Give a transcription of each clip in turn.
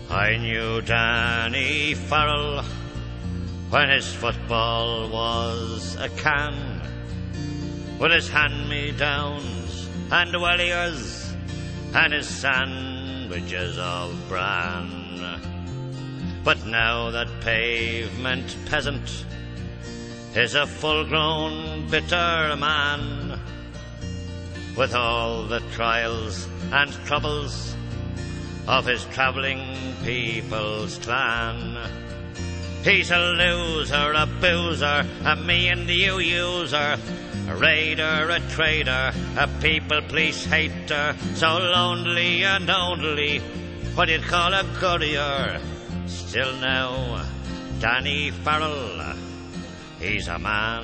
I knew Danny Farrell when his football was a can, with his hand-me-downs and welliers and his sandwiches of bran. But now that pavement peasant is a full-grown bitter man, with all the trials and troubles of his travelling people's clan. He's a loser, a boozer, a me and you user, a raider, a trader, a people police hater, so lonely and only, what you'd call a courier. Still now, Danny Farrell, he's a man.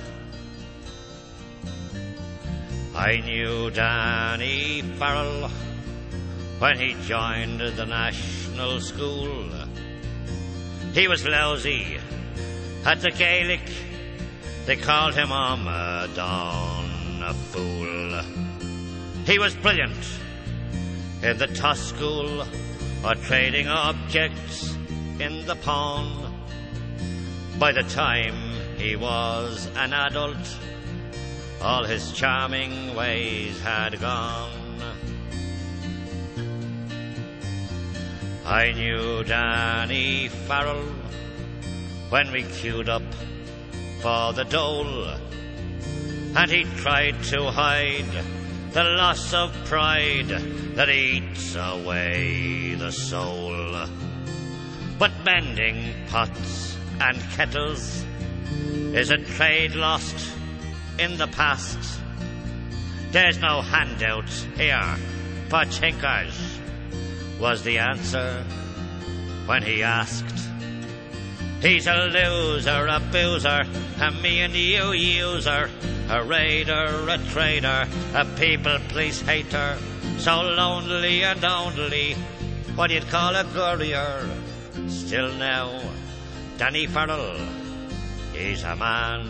I knew Danny Farrell when he joined the national school. He was lousy at the Gaelic, they called him Amadon, a fool. He was brilliant in the toss school, or trading objects in the pawn. By the time he was an adult, all his charming ways had gone. I knew Danny Farrell when we queued up for the dole, and he tried to hide the loss of pride that eats away the soul. But mending pots and kettles is a trade lost in the past. There's no handout here for tinkers, was the answer when he asked. He's a loser, a boozer, a me and you user, a raider, a trader, a people police hater, so lonely and only, what you'd call a courier. Still now, Danny Farrell, he's a man.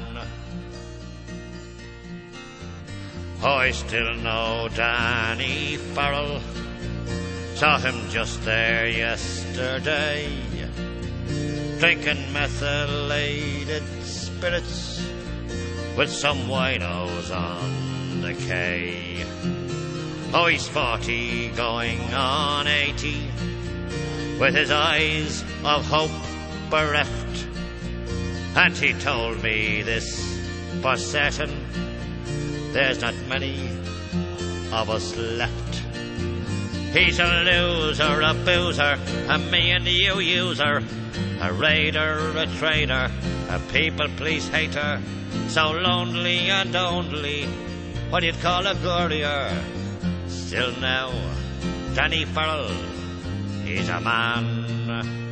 Oh, I still know Danny Farrell, saw him just there yesterday, drinking methylated spirits with some winos on the quay. Oh, he's 40 going on 80, with his eyes of hope bereft, and he told me this for certain, there's not many of us left. He's a loser, a boozer, a me and you user, a raider, a trader, a people police hater, so lonely and only, what you'd call a courier. Still now, Danny Farrell, he's a man.